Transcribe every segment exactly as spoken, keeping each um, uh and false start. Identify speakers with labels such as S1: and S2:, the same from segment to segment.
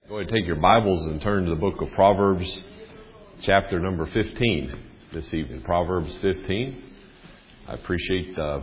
S1: Go ahead and take your Bibles and turn to the book of Proverbs, chapter number fifteen this evening. Proverbs fifteen. I appreciate uh,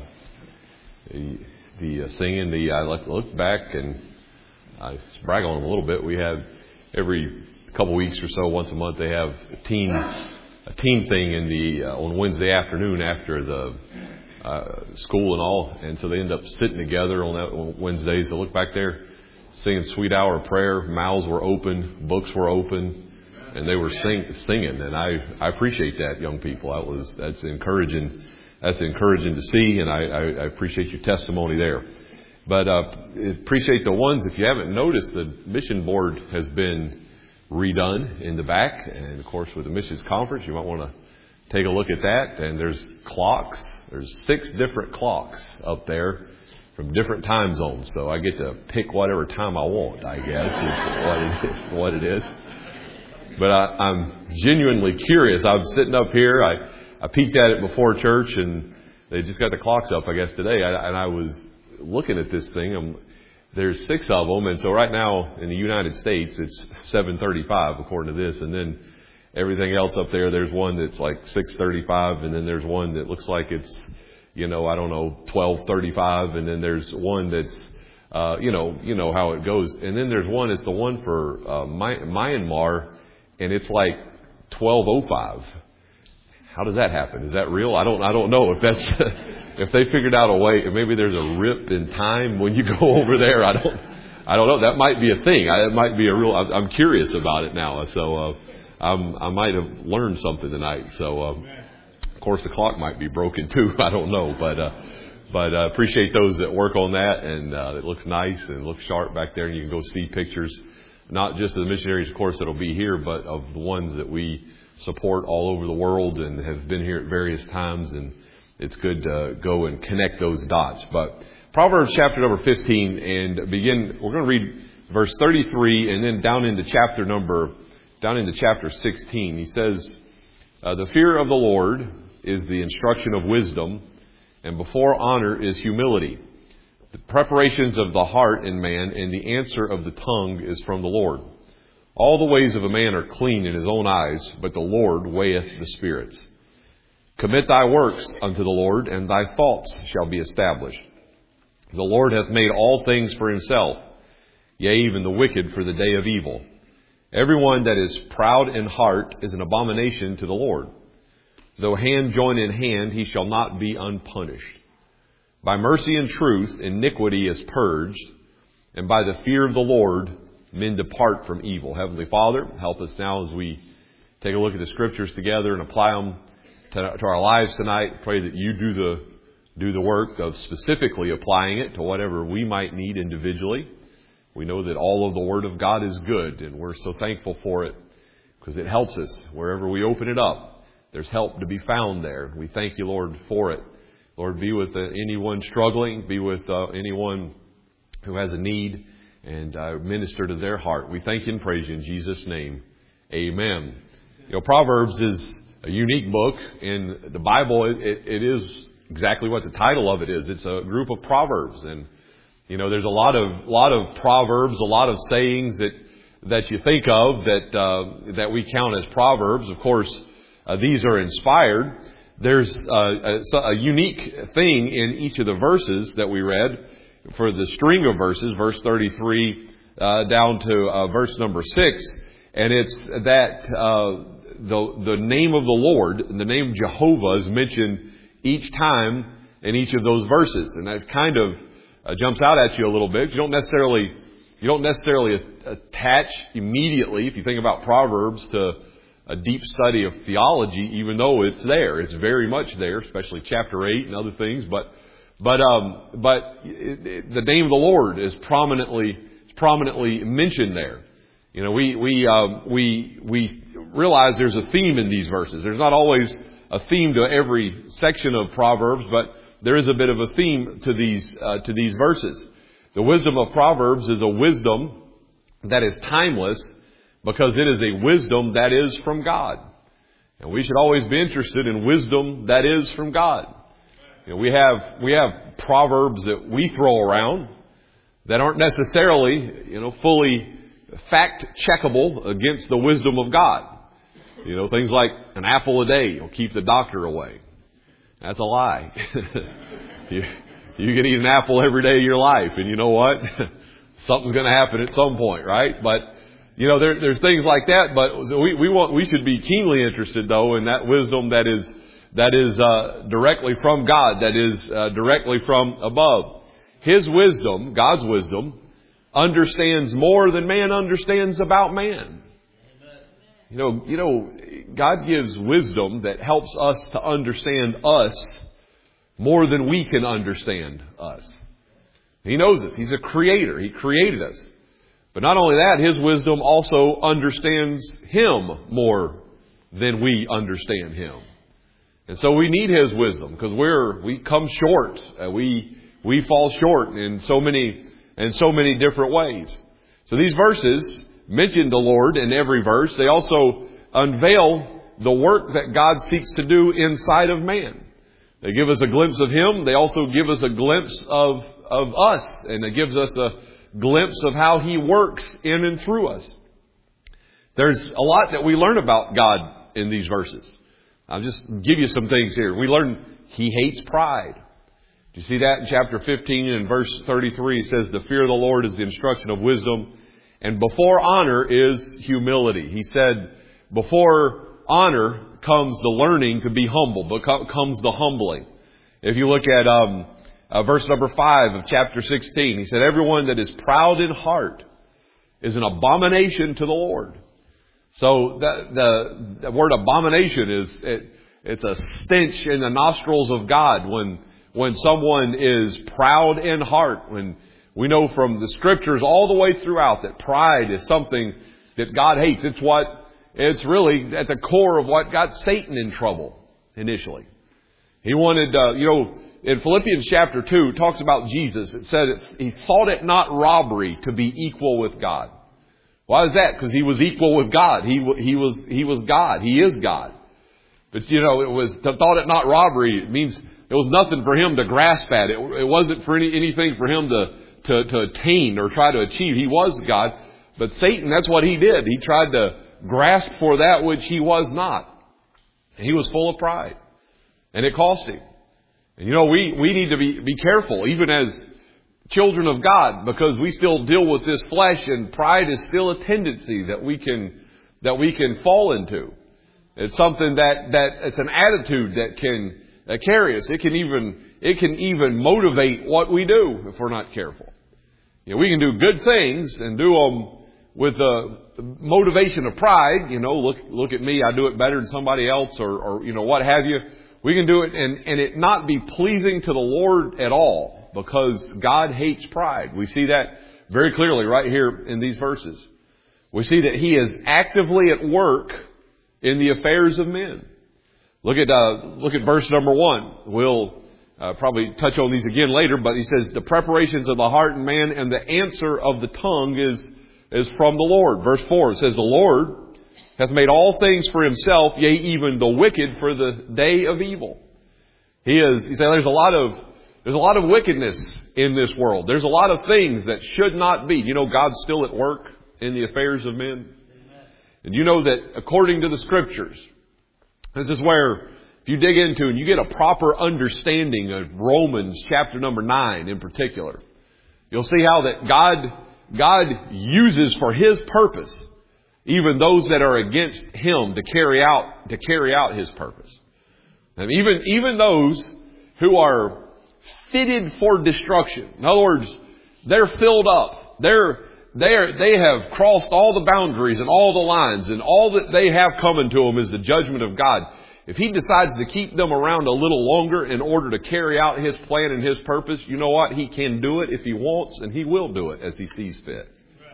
S1: the, the uh, singing. The I looked back and I brag on them a little bit. We have every couple weeks or so, once a month, they have a teen a teen thing in the uh, on Wednesday afternoon after the uh, school and all, and so they end up sitting together on that on Wednesdays. So look back there. Singing Sweet Hour of Prayer, mouths were open, books were open, and they were sing, singing. And I, I appreciate that, young people. That was that's encouraging. That's encouraging to see, and I, I, I appreciate your testimony there. But uh, appreciate the ones. If you haven't noticed, the mission board has been redone in the back, and of course, with the missions conference, you might want to take a look at that. And there's clocks. There's six different clocks up there from different time zones, so I get to pick whatever time I want, I guess, is what it is. What it is. But I, I'm genuinely curious. I was sitting up here. I, I peeked at it before church, and they just got the clocks up, I guess, today. I, and I was looking at this thing. I'm, there's six of them, and so right now in the United States, it's seven thirty-five according to this, and then everything else up there, there's one that's like six thirty-five, and then there's one that looks like it's, you know, I don't know, twelve thirty-five, and then there's one that's, uh, you know, you know how it goes. And then there's one, it's the one for uh, My- Myanmar, and it's like twelve oh five. How does that happen? Is that real? I don't, I don't know if that's, if they figured out a way, maybe there's a rip in time when you go over there. I don't, I don't know. That might be a thing. I, it might be a real, I'm curious about it now. So, uh, I'm, I might have learned something tonight. So, um, Of course, the clock might be broken too. I don't know, but uh, but uh, appreciate those that work on that, and uh, it looks nice and looks sharp back there. And you can go see pictures, not just of the missionaries, of course, that'll be here, but of the ones that we support all over the world and have been here at various times. And it's good to go and connect those dots. But Proverbs chapter number fifteen, and begin. We're going to read verse thirty-three, and then down into chapter number down into chapter sixteen. He says, uh, "The fear of the Lord is the instruction of wisdom, and before honor is humility. The preparations of the heart in man, and the answer of the tongue is from the Lord. All the ways of a man are clean in his own eyes, but the Lord weigheth the spirits. Commit thy works unto the Lord, and thy thoughts shall be established. The Lord hath made all things for himself, yea, even the wicked for the day of evil. Everyone that is proud in heart is an abomination to the Lord. Though hand join in hand, he shall not be unpunished. By mercy and truth, iniquity is purged, and by the fear of the Lord, men depart from evil." Heavenly Father, help us now as we take a look at the Scriptures together and apply them to, to our lives tonight. Pray that you do the do the work of specifically applying it to whatever we might need individually. We know that all of the Word of God is good, and we're so thankful for it because it helps us wherever we open it up. There's help to be found there. We thank you, Lord, for it. Lord, be with uh, anyone struggling. Be with uh, anyone who has a need, and uh, minister to their heart. We thank you and praise you in Jesus' name. Amen. You know, Proverbs is a unique book in the Bible. It, it, it is exactly what the title of it is. It's a group of proverbs, and you know, there's a lot of lot of proverbs, a lot of sayings that that you think of that uh, that we count as proverbs. Of course, Uh, these are inspired. There's uh, a, a unique thing in each of the verses that we read for the string of verses, verse thirty-three uh, down to uh, verse number six. And it's that uh, the, the name of the Lord, the name Jehovah, is mentioned each time in each of those verses. And that kind of uh, jumps out at you a little bit. You don't necessarily, you don't necessarily attach immediately, if you think about Proverbs, to a deep study of theology, even though it's there. It's very much there, especially chapter eight and other things. But, but, um, but it, it, the name of the Lord is prominently, prominently mentioned there. You know, we, we, um, we, we realize there's a theme in these verses. There's not always a theme to every section of Proverbs, but there is a bit of a theme to these, uh, to these verses. The wisdom of Proverbs is a wisdom that is timeless, because it is a wisdom that is from God. And we should always be interested in wisdom that is from God. You know, we have we have proverbs that we throw around that aren't necessarily, you know, fully fact-checkable against the wisdom of God. You know, things like an apple a day will keep the doctor away. That's a lie. you, you can eat an apple every day of your life, and you know what? Something's going to happen at some point, right? But, you know, there, there's things like that, but we, we want, we should be keenly interested, though, in that wisdom that is, that is, uh, directly from God, that is, uh, directly from above. His wisdom, God's wisdom, understands more than man understands about man. You know, you know, God gives wisdom that helps us to understand us more than we can understand us. He knows us. He's a creator. He created us. But not only that, His wisdom also understands Him more than we understand Him. And so we need His wisdom because we're, we come short. Uh, we, we fall short in so many, in so many different ways. So these verses mention the Lord in every verse. They also unveil the work that God seeks to do inside of man. They give us a glimpse of Him. They also give us a glimpse of, of us. And it gives us a glimpse of how He works in and through us. There's a lot that we learn about God in these verses. I'll just give you some things here. We learn He hates pride. Do you see that in chapter fifteen and verse thirty-three? It says, the fear of the Lord is the instruction of wisdom, and before honor is humility. He said, before honor comes the learning to be humble, but comes the humbling. If you look at um, uh, verse number five of chapter sixteen, he said, everyone that is proud in heart is an abomination to the Lord. So the, the, the word abomination is, it, it's a stench in the nostrils of God when, when someone is proud in heart. When we know from the scriptures all the way throughout that pride is something that God hates. It's what, it's really at the core of what got Satan in trouble initially. He wanted, uh, you know, in Philippians chapter two, it talks about Jesus. It said it, He thought it not robbery to be equal with God. Why is that? Because He was equal with God. He, he was, He was God. He is God. But, you know, it was, thought it not robbery. It means there was nothing for Him to grasp at. It, it wasn't for any, anything for Him to, to, to attain or try to achieve. He was God. But Satan, that's what he did. He tried to grasp for that which he was not. He was full of pride. And it cost him. And, you know, we, we need to be, be careful, even as children of God, because we still deal with this flesh, and pride is still a tendency that we can, that we can fall into. It's something that, that it's an attitude that can uh, carry us. It can even, it can even motivate what we do if we're not careful. You know, we can do good things and do them with the motivation of pride. You know, look, look at me. I do it better than somebody else, or, or, you know, what have you. We can do it and, and it not be pleasing to the Lord at all, because God hates pride. We see that very clearly right here in these verses. We see that He is actively at work in the affairs of men. Look at, uh, look at verse number one. We'll uh, probably touch on these again later, but he says, the preparations of the heart in man and the answer of the tongue is, is from the Lord. Verse four, it says, the Lord hath made all things for Himself, yea, even the wicked for the day of evil. He is, he said, there's a lot of, there's a lot of wickedness in this world. There's a lot of things that should not be. You know, God's still at work in the affairs of men. Amen. And you know that according to the scriptures, this is where, if you dig into and you get a proper understanding of Romans chapter number nine in particular, you'll see how that God, God uses for His purpose even those that are against Him to carry out, to carry out His purpose. And even, even those who are fitted for destruction. In other words, they're filled up. They're, they're, they have crossed all the boundaries and all the lines, and all that they have coming to them is the judgment of God. If He decides to keep them around a little longer in order to carry out His plan and His purpose, you know what? He can do it if He wants, and He will do it as He sees fit.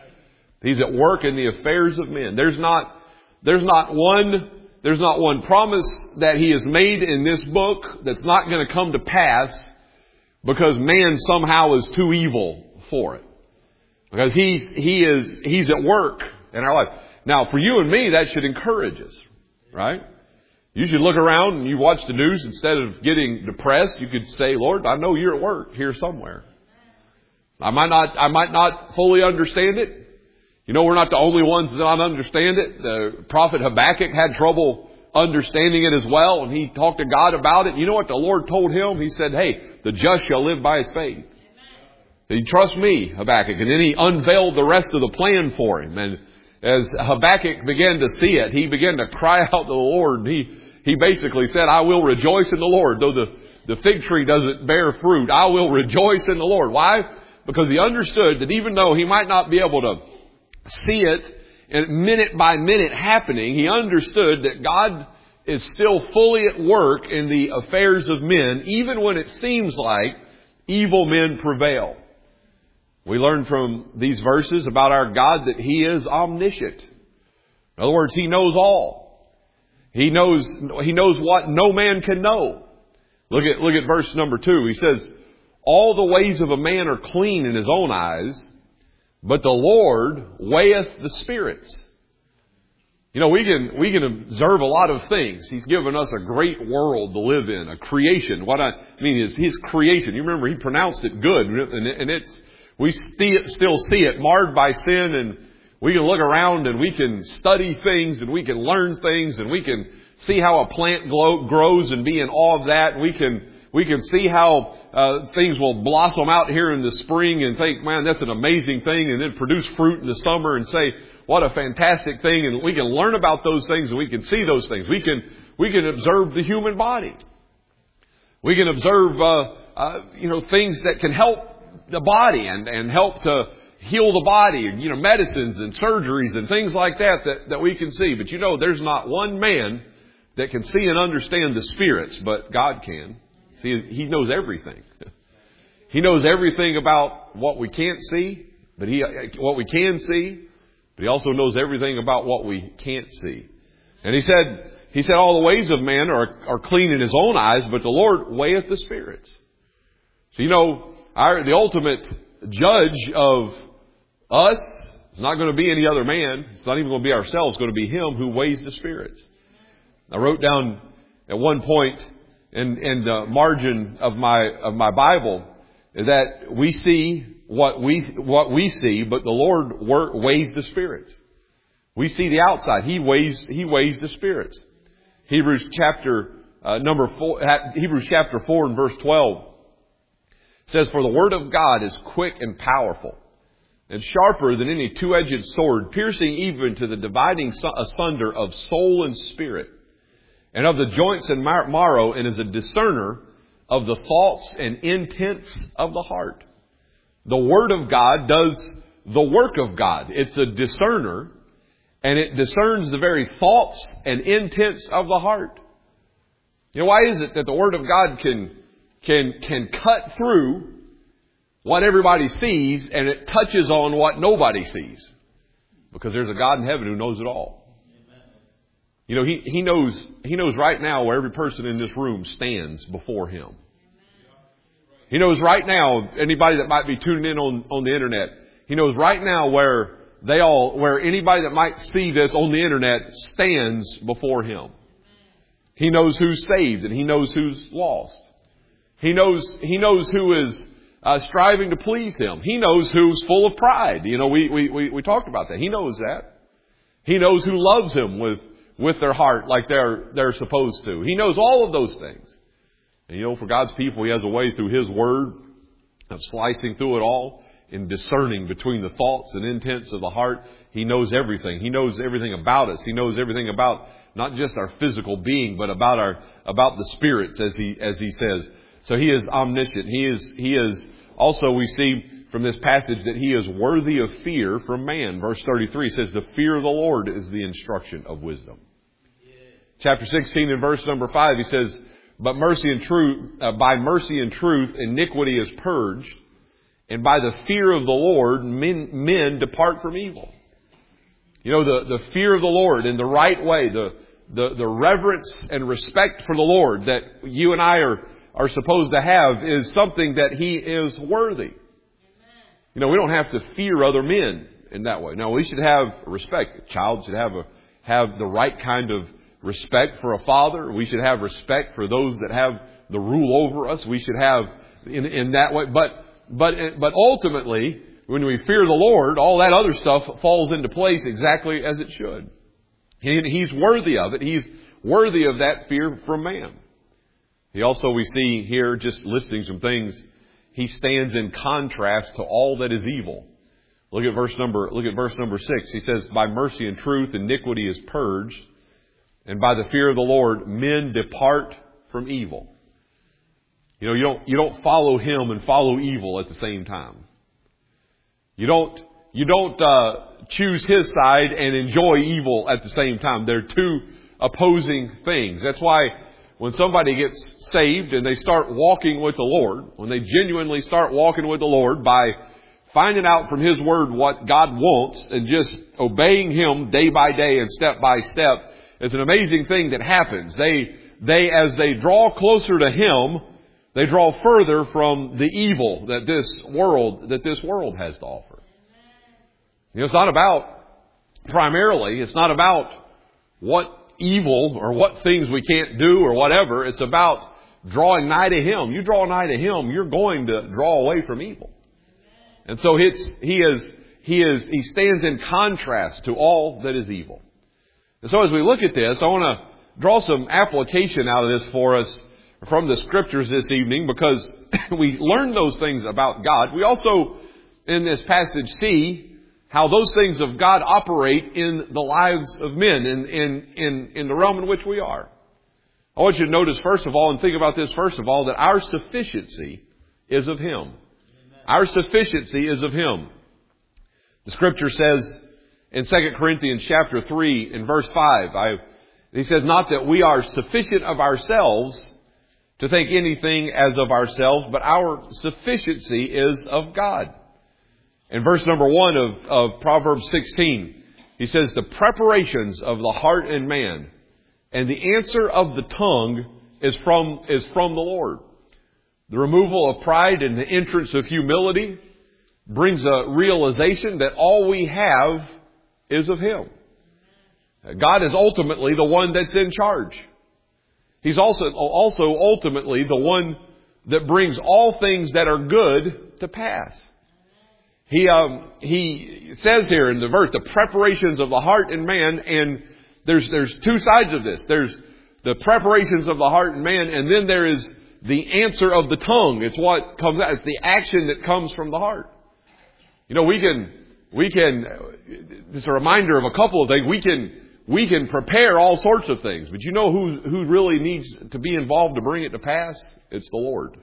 S1: He's at work in the affairs of men. There's not, there's not one, there's not one promise that He has made in this book that's not going to come to pass because man somehow is too evil for it. Because He's, He is, He's at work in our life. Now, for you and me, that should encourage us, right? You should look around and you watch the news. Instead of getting depressed, you could say, Lord, I know You're at work here somewhere. I might not, I might not fully understand it. You know, we're not the only ones that don't understand it. The prophet Habakkuk had trouble understanding it as well, and he talked to God about it. You know what the Lord told him? He said, hey, the just shall live by his faith. He trust me, Habakkuk. And then he unveiled the rest of the plan for him. And as Habakkuk began to see it, he began to cry out to the Lord. And he, he basically said, I will rejoice in the Lord. Though the, the fig tree doesn't bear fruit, I will rejoice in the Lord. Why? Because he understood that even though he might not be able to see it minute by minute happening, he understood that God is still fully at work in the affairs of men, even when it seems like evil men prevail. We learn from these verses about our God that He is omniscient. In other words, He knows all. He knows, He knows what no man can know. Look at, look at verse number two. He says, all the ways of a man are clean in his own eyes, but the Lord weigheth the spirits. You know, we can, we can observe a lot of things. He's given us a great world to live in, a creation. What I mean is His creation. You remember He pronounced it good, and it's, we still see it marred by sin, and we can look around and we can study things and we can learn things and we can see how a plant grows and be in awe of that. We can, we can see how uh, things will blossom out here in the spring and think, man, that's an amazing thing, and then produce fruit in the summer and say, what a fantastic thing. And we can learn about those things and we can see those things. We can, we can observe the human body. We can observe, uh, uh, you know, things that can help the body and, and help to heal the body, you know, medicines and surgeries and things like that, that that we can see. But you know, there's not one man that can see and understand the spirits, but God can. See, He knows everything. He knows everything about what we can't see, but He, what we can see, but He also knows everything about what we can't see. And He said, He said, all the ways of man are, are clean in His own eyes, but the Lord weigheth the spirits. So, you know, Our, the ultimate judge of us is not going to be any other man. It's not even going to be ourselves. It's going to be Him who weighs the spirits. I wrote down at one point in, in the margin of my of my Bible that we see what we what we see, but the Lord weighs the spirits. We see the outside. He weighs He weighs the spirits. Hebrews chapter uh, number four. Hebrews chapter four and verse twelve. It says, for the word of God is quick and powerful, and sharper than any two-edged sword, piercing even to the dividing asunder of soul and spirit, and of the joints and marrow, and is a discerner of the thoughts and intents of the heart. The word of God does the work of God. It's a discerner, and it discerns the very thoughts and intents of the heart. You know, why is it that the word of God can can can cut through what everybody sees and it touches on what nobody sees? Because there's a God in heaven who knows it all. You know, he, he knows he knows right now where every person in this room stands before Him. He knows right now, anybody that might be tuning in on, on the internet, He knows right now where they all where anybody that might see this on the internet stands before Him. He knows who's saved and He knows who's lost. He knows, he knows who is uh, striving to please Him. He knows who's full of pride. You know, we, we, we, we talked about that. He knows that. He knows who loves Him with, with their heart like they're, they're supposed to. He knows all of those things. And you know, for God's people, He has a way through His Word of slicing through it all and discerning between the thoughts and intents of the heart. He knows everything. He knows everything about us. He knows everything about not just our physical being, but about our, about the spirits, as he, as he says. So He is omniscient. He is, He is also, we see from this passage that He is worthy of fear from man. Verse thirty-three says, the fear of the Lord is the instruction of wisdom. Yeah. Chapter sixteen and verse number five, He says, but mercy and truth, uh, by mercy and truth, iniquity is purged, and by the fear of the Lord, men, men depart from evil. You know, the, the fear of the Lord in the right way, the, the, the reverence and respect for the Lord that you and I are are supposed to have is something that He is worthy. Amen. You know, we don't have to fear other men in that way. No, we should have respect. A child should have a, have the right kind of respect for a father. We should have respect for those that have the rule over us. We should have in, in that way. But, but, but ultimately, when we fear the Lord, all that other stuff falls into place exactly as it should. And He's worthy of it. He's worthy of that fear from man. He also, we see here, just listing some things, He stands in contrast to all that is evil. Look at verse number, look at verse number six. He says, by mercy and truth, iniquity is purged, and by the fear of the Lord, men depart from evil. You know, you don't, you don't follow Him and follow evil at the same time. You don't, you don't, uh, choose His side and enjoy evil at the same time. They're two opposing things. That's why when somebody gets saved and they start walking with the Lord, when they genuinely start walking with the Lord by finding out from His Word what God wants and just obeying Him day by day and step by step, it's an amazing thing that happens. They, they, as they draw closer to Him, they draw further from the evil that this world, that this world has to offer. You know, it's not about, primarily, it's not about what evil or what things we can't do or whatever. It's about drawing nigh to Him. You draw nigh to Him, you're going to draw away from evil. And so it's, He is, He is, He stands in contrast to all that is evil. And so as we look at this, I want to draw some application out of this for us from the Scriptures this evening, because we learn those things about God. We also, in this passage, see how those things of God operate in the lives of men, in, in, in, in the realm in which we are. I want you to notice, first of all, and think about this first of all, that our sufficiency is of Him. Amen. Our sufficiency is of Him. The Scripture says in Second Corinthians chapter three and verse five, I, he says, not that we are sufficient of ourselves to think anything as of ourselves, but our sufficiency is of God. In verse number one of, of Proverbs sixteen, he says, the preparations of the heart in man and the answer of the tongue is from, is from the Lord. The removal of pride and the entrance of humility brings a realization that all we have is of Him. God is ultimately the one that's in charge. He's also, also ultimately the one that brings all things that are good to pass. He, um, he says here in the verse, the preparations of the heart in man, and there's, there's two sides of this. There's the preparations of the heart in man, and then there is the answer of the tongue. It's what comes out. It's the action that comes from the heart. You know, we can, we can, it's a reminder of a couple of things. We can, we can prepare all sorts of things, but you know who, who really needs to be involved to bring it to pass? It's the Lord.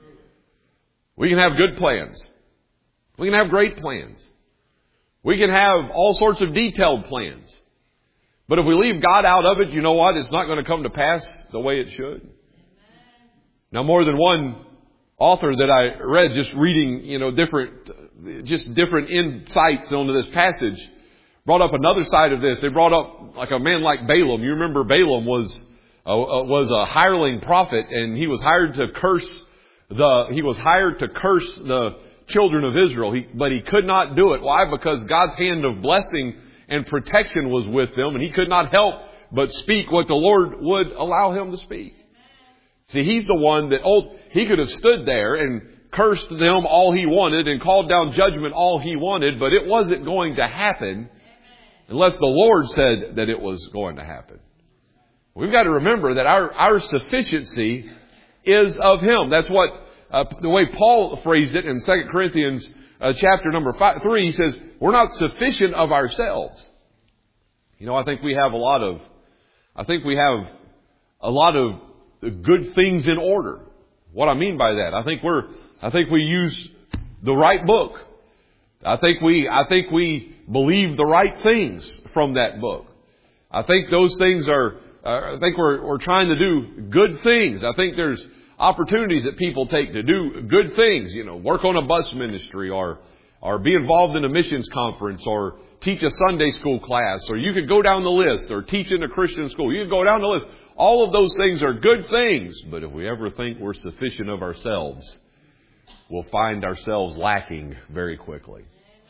S1: We can have good plans. We can have great plans. We can have all sorts of detailed plans. But if we leave God out of it, you know what? It's not going to come to pass the way it should. Now, more than one author that I read, just reading, you know, different, just different insights onto this passage, brought up another side of this. They brought up like a man like Balaam. You remember Balaam was uh, was a hireling prophet, and he was hired to curse the. He was hired to curse the children of Israel, he, but he could not do it. Why? Because God's hand of blessing and protection was with them, and he could not help but speak what the Lord would allow him to speak. See, he's the one that, oh, he could have stood there and cursed them all he wanted and called down judgment all he wanted, but it wasn't going to happen unless the Lord said that it was going to happen. We've got to remember that our, our sufficiency is of Him. That's what Uh, the way Paul phrased it in Second Corinthians uh, chapter number five, three, he says, we're not sufficient of ourselves. You know, I think we have a lot of, I think we have a lot of good things in order. What I mean by that, I think we're, I think we use the right book. I think we, I think we believe the right things from that book. I think those things are, uh, I think we're, we're trying to do good things. I think there's opportunities that people take to do good things, you know, work on a bus ministry or, or be involved in a missions conference or teach a Sunday school class, or you could go down the list, or teach in a Christian school. You could go down the list. All of those things are good things. But if we ever think we're sufficient of ourselves, we'll find ourselves lacking very quickly.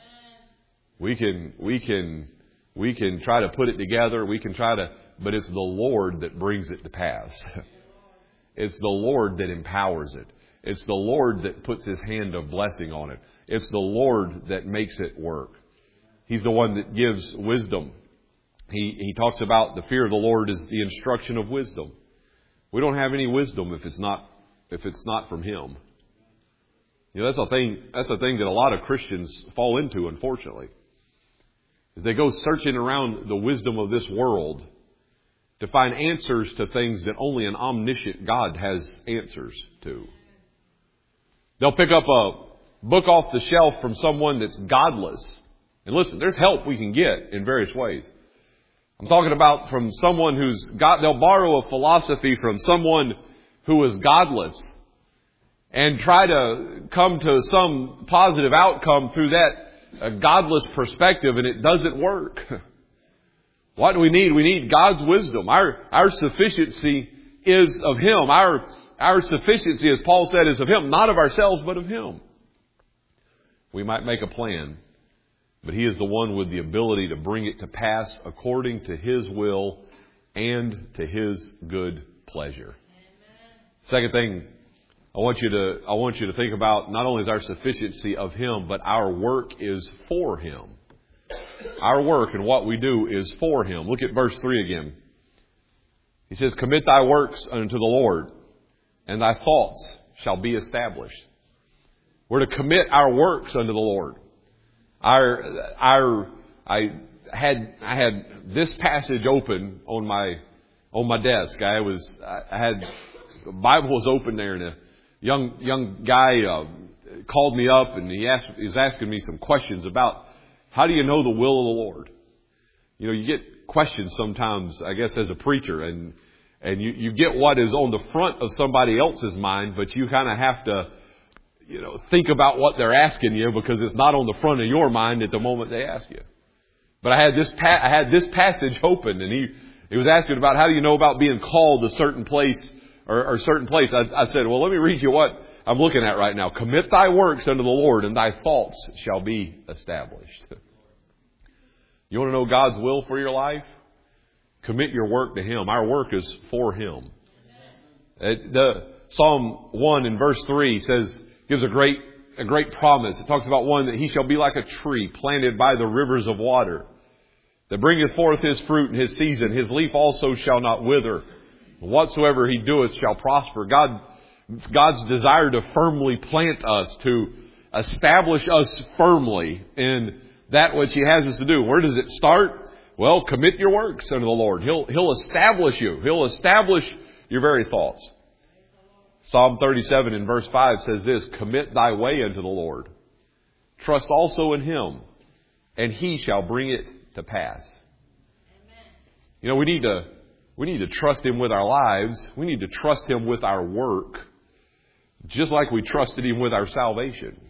S1: We can, we can, we can try to put it together. We can try to, but it's the Lord that brings it to pass. It's the Lord that empowers it. It's the Lord that puts His hand of blessing on it. It's the Lord that makes it work. He's the one that gives wisdom. He, he talks about the fear of the Lord is the instruction of wisdom. We don't have any wisdom if it's not, if it's not from Him. You know, that's a thing, that's a thing that a lot of Christians fall into, unfortunately. Is they go searching around the wisdom of this world to find answers to things that only an omniscient God has answers to. They'll pick up a book off the shelf from someone that's godless. And listen, there's help we can get in various ways. I'm talking about from someone who's got, they'll borrow a philosophy from someone who is godless and try to come to some positive outcome through that uh, godless perspective, and it doesn't work. What do we need? We need God's wisdom. Our, our sufficiency is of Him. Our, our sufficiency, as Paul said, is of Him, not of ourselves, but of Him. We might make a plan, but He is the one with the ability to bring it to pass according to His will and to His good pleasure. Amen. Second thing I want you to, I want you to think about, not only is our sufficiency of Him, but our work is for Him. Our work and what we do is for Him. Look at verse three again. He says, commit thy works unto the Lord, and thy thoughts shall be established. We're to commit our works unto the Lord. Our, our, I had, I had this passage open on my, on my desk. I was, I had, the Bible was open there, and a young, young guy uh, called me up, and he asked, he was asking me some questions about how do you know the will of the Lord? You know, you get questions sometimes, I guess, as a preacher, and, and you, you get what is on the front of somebody else's mind, but you kind of have to, you know, think about what they're asking you because it's not on the front of your mind at the moment they ask you. But I had this pa- I had this passage open, and he he was asking about how do you know about being called a certain place or, or certain place. I, I said, well, let me read you what I'm looking at right now. Commit thy works unto the Lord, and thy thoughts shall be established. You want to know God's will for your life? Commit your work to Him. Our work is for Him. It, the Psalm one in verse three says, gives a great, a great promise. It talks about one that he shall be like a tree planted by the rivers of water, that bringeth forth his fruit in his season. His leaf also shall not wither. Whatsoever he doeth shall prosper. God, it's God's desire to firmly plant us, to establish us firmly in that which He has us to do. Where does it start? Well, commit your works unto the Lord. He'll, He'll establish you. He'll establish your very thoughts. Psalm thirty-seven in verse five says this, commit thy way unto the Lord. Trust also in Him, and He shall bring it to pass. Amen. You know, we need to, we need to trust Him with our lives. We need to trust Him with our work, just like we trusted Him with our salvation.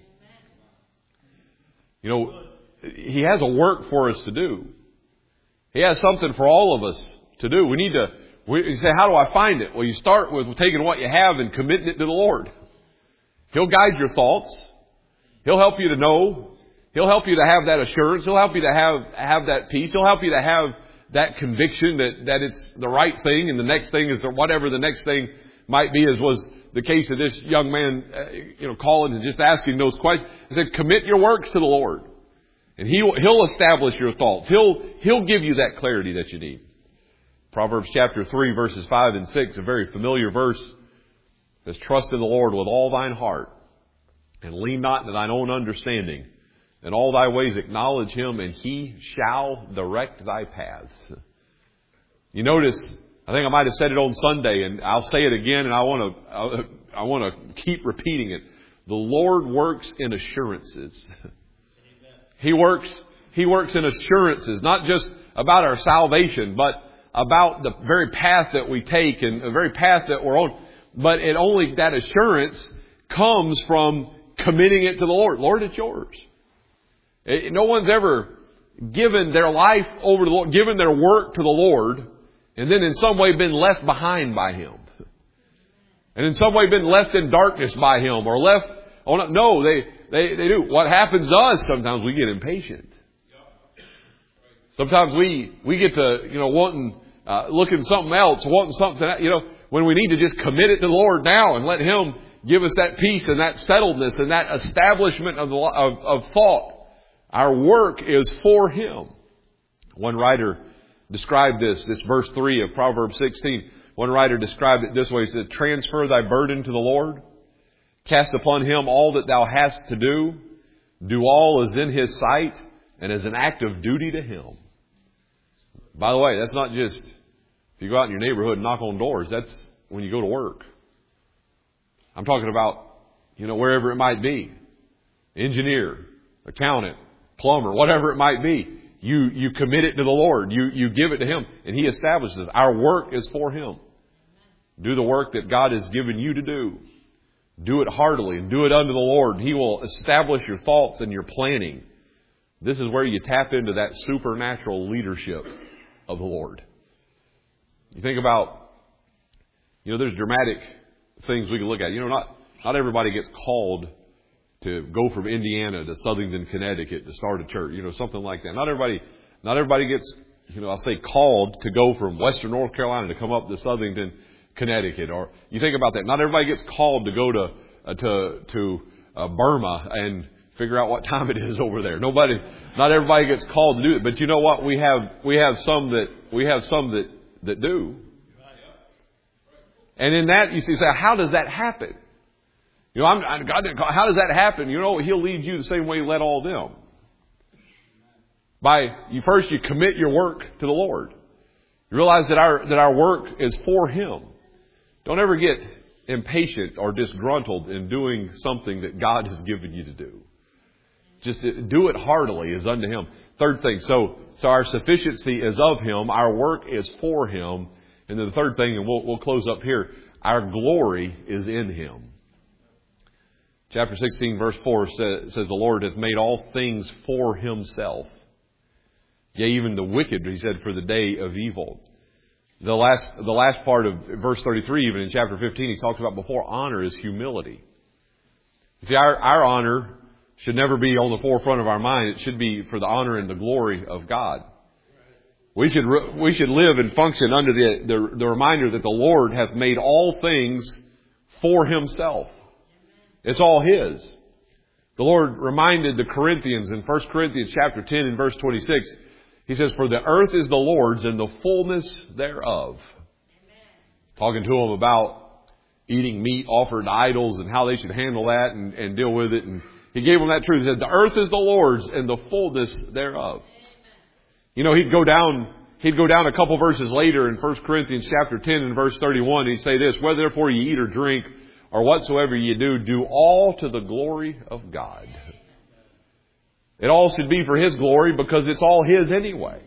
S1: You know, He has a work for us to do. He has something for all of us to do. We need to, we, you say, how do I find it? Well, you start with taking what you have and committing it to the Lord. He'll guide your thoughts. He'll help you to know. He'll help you to have that assurance. He'll help you to have, have that peace. He'll help you to have that conviction that, that it's the right thing. And the next thing is that whatever the next thing might be, as was the case of this young man, uh, you know, calling and just asking those questions. He said, commit your works to the Lord. And he, He'll establish your thoughts. He'll, He'll give you that clarity that you need. Proverbs chapter three, verses five and six, a very familiar verse, says, trust in the Lord with all thine heart, and lean not to thine own understanding. In all thy ways acknowledge Him, and He shall direct thy paths. You notice, I think I might have said it on Sunday, and I'll say it again, and I want to, I want to keep repeating it. The Lord works in assurances. He works, He works in assurances, not just about our salvation, but about the very path that we take and the very path that we're on. But it only, that assurance comes from committing it to the Lord. Lord, it's yours. It, no one's ever given their life over to the Lord, given their work to the Lord, and then in some way been left behind by Him. And in some way been left in darkness by Him or left on, no, they, they, they do. What happens to us, sometimes we get impatient. Sometimes we, we get to, you know, wanting, uh, looking something else, wanting something, you know, when we need to just commit it to the Lord now and let Him give us that peace and that settledness and that establishment of, of, of thought. Our work is for Him. One writer described this, this verse three of Proverbs sixteen. One writer described it this way. He said, transfer thy burden to the Lord. Cast upon Him all that thou hast to do. Do all as in His sight and as an act of duty to Him. By the way, that's not just if you go out in your neighborhood and knock on doors. That's when you go to work. I'm talking about, you know, wherever it might be. Engineer, accountant, plumber, whatever it might be. You, you commit it to the Lord. You, you give it to Him. And He establishes. Our work is for Him. Do the work that God has given you to do. Do it heartily and do it unto the Lord. He will establish your thoughts and your planning. This is where you tap into that supernatural leadership of the Lord. You think about, you know, there's dramatic things we can look at. You know, not, not everybody gets called to go from Indiana to Southington, Connecticut to start a church. You know, something like that. Not everybody, not everybody gets, you know, I'll say called to go from Western North Carolina to come up to Southington, Connecticut. Or you think about that. Not everybody gets called to go to, uh, to, to uh, Burma and figure out what time it is over there. Nobody, not everybody gets called to do it. But you know what? We have, we have some that, we have some that, that do. And in that, you see, so how does that happen? You know, I'm, I'm, God didn't call, how does that happen? You know, He'll lead you the same way He led all them. By, you first, you commit your work to the Lord. You realize that our, that our work is for Him. Don't ever get impatient or disgruntled in doing something that God has given you to do. Just do it heartily as unto Him. Third thing, so, so our sufficiency is of Him. Our work is for Him. And then the third thing, and we'll, we'll close up here, our glory is in Him. Chapter sixteen, verse four says, says, the Lord hath made all things for Himself. Yea, even the wicked, He said, for the day of evil. The last, the last part of verse thirty-three, even in chapter fifteen, He talks about before honor is humility. You see, our, our honor should never be on the forefront of our mind. It should be for the honor and the glory of God. We should, we should live and function under the, the, the reminder that the Lord hath made all things for Himself. It's all His. The Lord reminded the Corinthians in First Corinthians chapter ten and verse twenty-six, He says, for the earth is the Lord's and the fullness thereof. Amen. Talking to them about eating meat offered to idols and how they should handle that and, and deal with it. And He gave them that truth. He said, the earth is the Lord's and the fullness thereof. Amen. You know, he'd go down, he'd go down a couple verses later in First Corinthians chapter ten and verse thirty-one. He'd say this, whether therefore you eat or drink or whatsoever you do, do all to the glory of God. It all should be for His glory because it's all His anyway.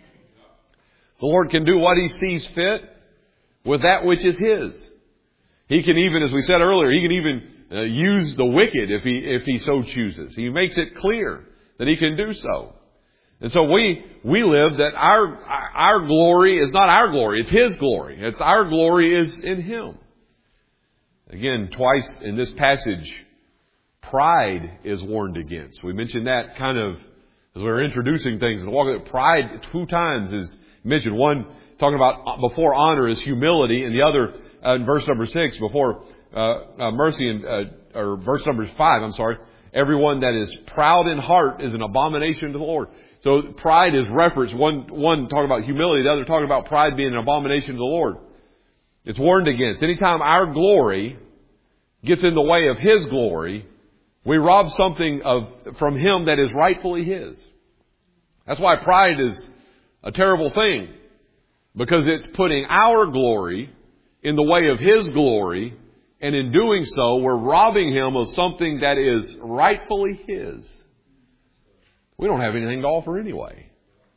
S1: The Lord can do what He sees fit with that which is His. He can even, as we said earlier, He can even uh, use the wicked if He, if He so chooses. He makes it clear that He can do so. And so we, we live that our, our glory is not our glory. It's His glory. It's our glory is in Him. Again, twice in this passage, pride is warned against. We mentioned that kind of as we were introducing things. And walking, pride two times is mentioned. One talking about before honor is humility, and the other uh, in verse number six before uh, uh, mercy and uh, or verse number five. I'm sorry. Everyone that is proud in heart is an abomination to the Lord. So pride is referenced. One one talking about humility, the other talking about pride being an abomination to the Lord. It's warned against. Anytime our glory gets in the way of His glory, we rob something of from Him that is rightfully His. That's why pride is a terrible thing. Because it's putting our glory in the way of His glory. And in doing so, we're robbing Him of something that is rightfully His. We don't have anything to offer anyway.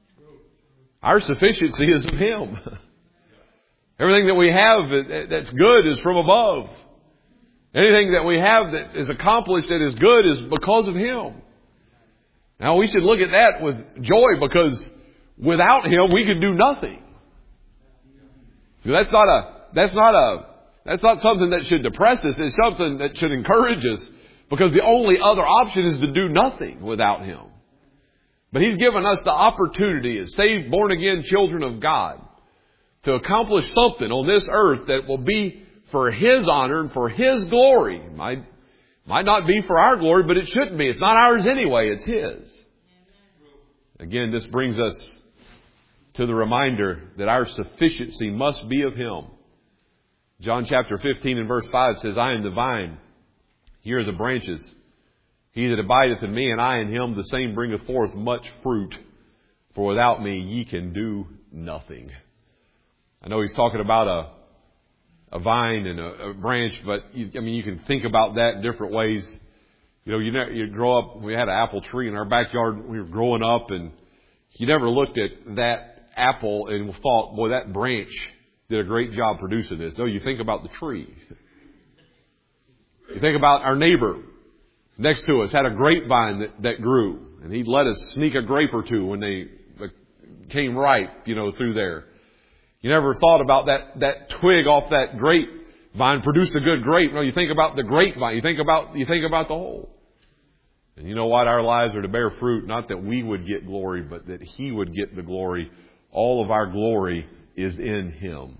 S1: Our sufficiency is of Him. Everything that we have that's good is from above. Anything that we have that is accomplished that is good is because of Him. Now we should look at that with joy because without Him we could do nothing. That's not a, that's not a, that's not something that should depress us. It's something that should encourage us because the only other option is to do nothing without Him. But He's given us the opportunity as saved, born again children of God to accomplish something on this earth that will be for His honor and for His glory. Might, might not be for our glory, but it shouldn't be. It's not ours anyway. It's His. Again, this brings us to the reminder that our sufficiency must be of Him. John chapter fifteen and verse five says, I am the vine, ye are the branches. He that abideth in me and I in him, the same bringeth forth much fruit. For without me ye can do nothing. I know he's talking about a, a vine and a, a branch, but you, I mean, you can think about that in different ways. You know, you, ne- you grow up, we had an apple tree in our backyard when we were growing up, and you never looked at that apple and thought, boy, that branch did a great job producing this. No, you think about the tree. You think about our neighbor next to us had a grapevine that, that grew, and he'd let us sneak a grape or two when they came ripe, you know, through there. You never thought about that, that twig off that grapevine produced a good grape. No, you think about the grapevine. You think about, you think about the whole. And you know what? Our lives are to bear fruit, not that we would get glory, but that He would get the glory. All of our glory is in Him.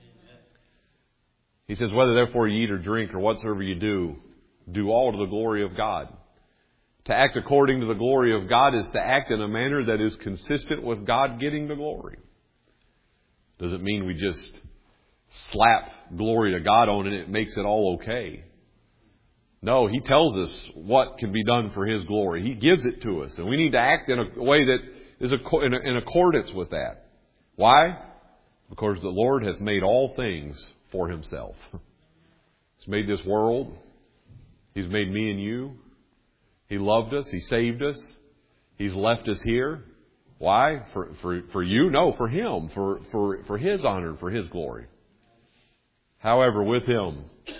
S1: He says, whether therefore you eat or drink or whatsoever you do, do all to the glory of God. To act according to the glory of God is to act in a manner that is consistent with God getting the glory. Doesn't mean we just slap glory to God on it and it makes it all okay. No, He tells us what can be done for His glory. He gives it to us, and we need to act in a way that is in accordance with that. Why? Because the Lord has made all things for Himself. He's made this world. He's made me and you. He loved us. He saved us. He's left us here. Why? For, for, for you? No, for Him. For, for, for His honor, for His glory. However, with Him,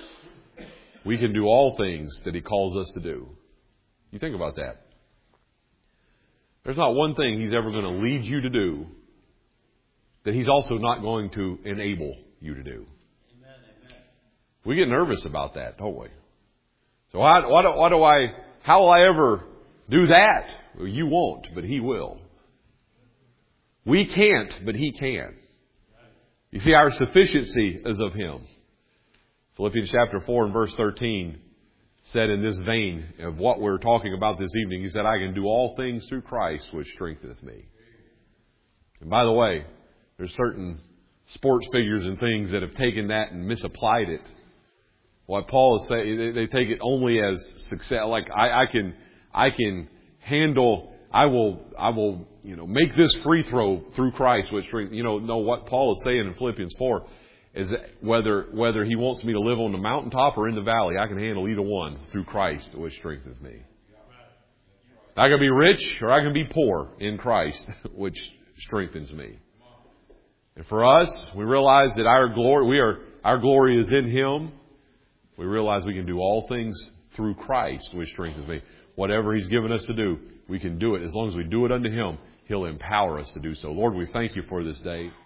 S1: we can do all things that He calls us to do. You think about that. There's not one thing He's ever going to lead you to do that He's also not going to enable you to do. Amen, amen. We get nervous about that, don't we? So how, what, what do I, how will I ever do that? Well, you won't, but He will. We can't, but He can. You see, our sufficiency is of Him. Philippians chapter four and verse thirteen said in this vein of what we're talking about this evening, he said, I can do all things through Christ which strengtheneth me. And by the way, there's certain sports figures and things that have taken that and misapplied it. What Paul is saying, they, they take it only as success. Like I, I can, I can handle. I will, I will, you know, make this free throw through Christ, which, you know, no. What Paul is saying in Philippians four is that whether whether he wants me to live on the mountaintop or in the valley, I can handle either one through Christ, which strengthens me. I can be rich or I can be poor in Christ, which strengthens me. And for us, we realize that our glory, we are, our glory is in Him. We realize we can do all things through Christ, which strengthens me. Whatever He's given us to do, we can do it. As long as we do it unto Him, He'll empower us to do so. Lord, we thank You for this day.